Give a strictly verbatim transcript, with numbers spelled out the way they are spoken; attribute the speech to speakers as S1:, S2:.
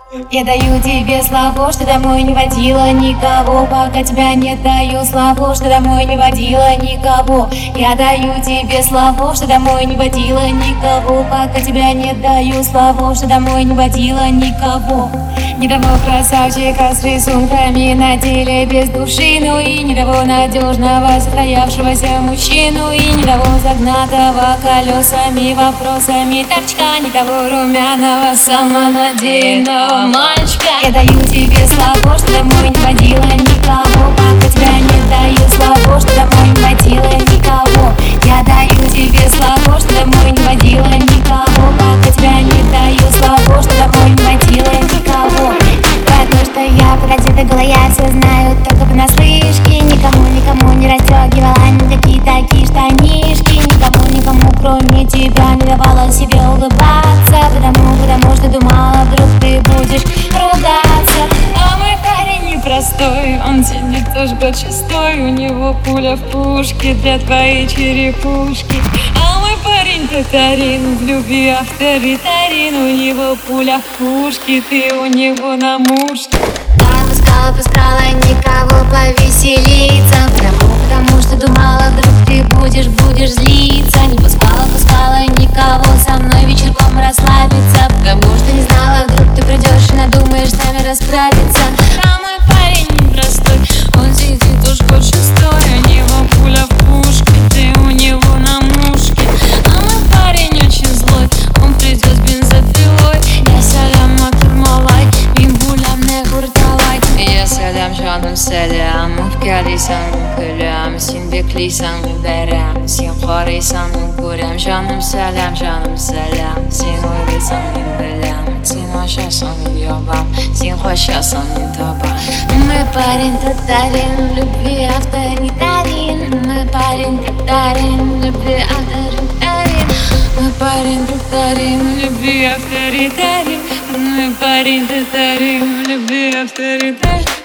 S1: Я даю тебе слово, что домой не водила никого. Пока тебя не даю слово, что домой не водила никого. Я даю тебе слово, что домой не водила никого. Пока тебя не даю слово, что домой не водила никого. Не того красавчика с рисунками на теле без души, ну и не того надежного состоявшегося мужчину, и не того загнатого колесами вопросами торчка, не того румяного самонадеянного мальчика. Я даю тебе слово, что домой не водила никого. Пока тебя не даю слово, что домой не водила никого. Я даю тебе слово, что домой не водила никого. Пока тебя не даю слово, что домой не водила никого. Потому что я продета голая, я все знаю только понаслышке. Никому, никому не расстегивала никакие такие штанишки. Никому, никому, кроме тебя, не давала себе улыбаться. Потому, потому что думала, вдруг ты будешь ругаться. А мой парень непростой, он сидит тоже год шестой. У него пуля в пушке для твоей черепушки. А мой парень татарин, в любви авторитарин. У него пуля в пушке, ты у него на мушке.
S2: Пускала, пускала никого повеселиться. Потому, потому что думала, вдруг ты будешь, будешь злиться. Не пускала, пускала никого со мной вечерком расслабиться. Потому что не знала, вдруг ты придешь и надумаешь с нами расправиться.
S1: А мой парень непростой, он сидит уж год шестой. У него пуля в пушке, ты у него на мушке. А мой парень очень злой, он придет с бензопилой. Я салям Акырмалай, min bulam ne hurtalay.
S3: Ya selam canım selam, öfkeliysen gülüm. Sen bekliysen verem, sen xarıysan görem. Canım selam, canım selam. Sen uyluysan ben bilem. Sen aşarsan yobam, sen hoşarsan ben tabam.
S2: Мой парень татарин, в любви авторитарин. Мой парень татарин, в любви авторитарин.
S1: Мой парень татарин, в любви авторитарин. Мой парень татарин, в любви авторитарин.